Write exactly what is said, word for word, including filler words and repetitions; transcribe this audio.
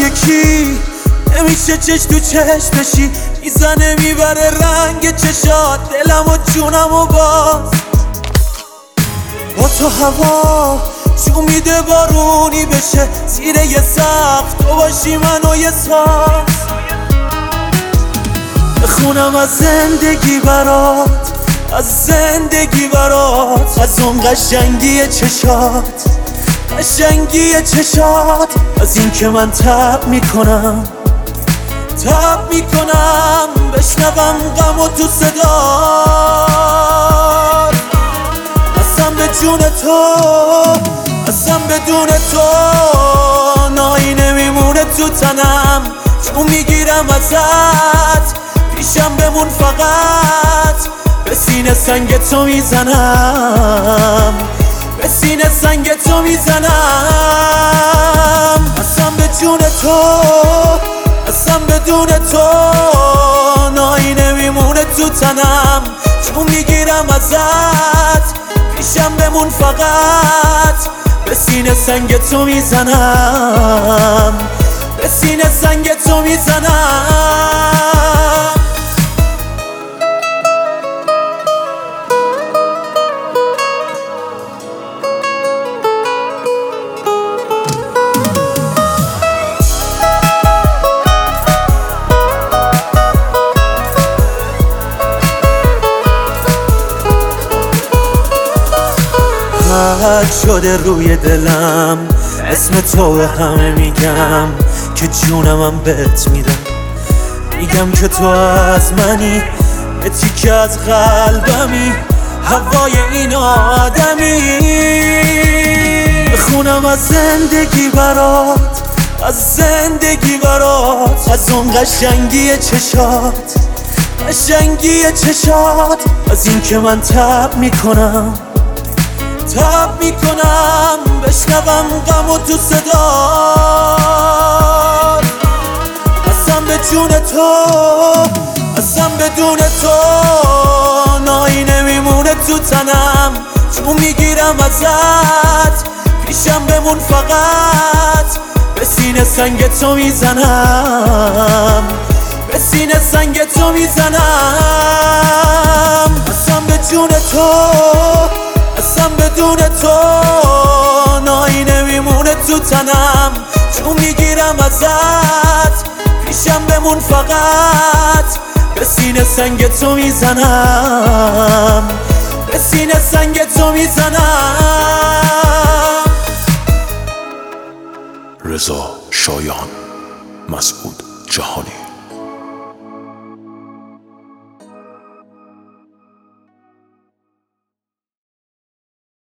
یکی نمیشه چش تو چش بشی، میزنه میبره رنگ چشات دلم و جونم و باز با تو هوا جو میده بارونی بشه زیر یه سقف تو باشی من و یه ساز بخونم از زندگی برات، از زندگی برات، از اون قشنگی چشات، قشنگی چشات، از این که من تب میکنم تب میکنم بشنوم غم و تو صدات اصلا به جون تو، اصلا بدون تو نایی نمیمونه تو تنم چون میگیرم ازت پیشم بمون فقط به سینه سنگ تو میزنم به سینه سنگ تو میزنم اصلا به جون تو، اصلا بدون تو نایی نمیمونه تو تنم چون میگیرم ازت پیشم بمون فقط به سینه سنگ تو میزنم به سینه سنگ تو میزنم خط شده روی دلم اسم تو به همه میگم که جونمم بهت میدم میگم که تو از منی به تیکه از قلبمی هوای این آدمی بخونم از زندگی برات، از زندگی برات، از اون قشنگی چشات، قشنگی چشات، از این که من تب میکنم تب میکنم بشنوم غم و تو صدات اصلا به جون تو، اصلا بدون تو نایی نمیمونه تو تنم چون میگیرم ازت پیشم بمون فقط به سینه سنگ تو میزنم به سینه سنگ تو میزنم اصلا به جون تو، اصلا بدون تو نایی نمیمونه تو تنم چون میگیرم ازت پیشم بمون فقط به سینه سنگ تو میزنم به سینه سنگ تو میزنم رضا شایان، مسعود جهانی.